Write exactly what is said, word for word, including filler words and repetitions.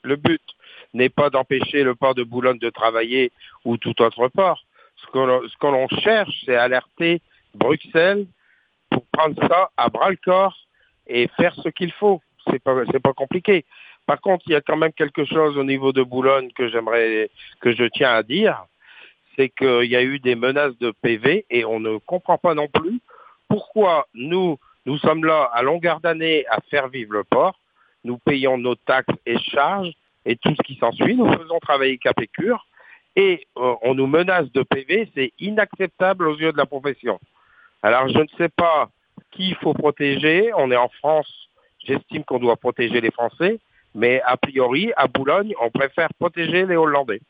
Le but n'est pas d'empêcher le port de Boulogne de travailler ou tout autre port. Ce que l'on, ce que l'on cherche, c'est alerter Bruxelles pour prendre ça à bras-le-corps et faire ce qu'il faut. C'est pas, c'est pas compliqué. Par contre, il y a quand même quelque chose au niveau de Boulogne que j'aimerais, que je tiens à dire, c'est qu'il y a eu des menaces de P V et on ne comprend pas non plus pourquoi nous, nous sommes là à longueur d'année à faire vivre le port. Nous payons nos taxes et charges et tout ce qui s'ensuit. Nous faisons travailler Capécure et euh, on nous menace de P V. C'est inacceptable aux yeux de la profession. Alors, je ne sais pas qui il faut protéger. On est en France. J'estime qu'on doit protéger les Français. Mais a priori, à Boulogne, on préfère protéger les Hollandais.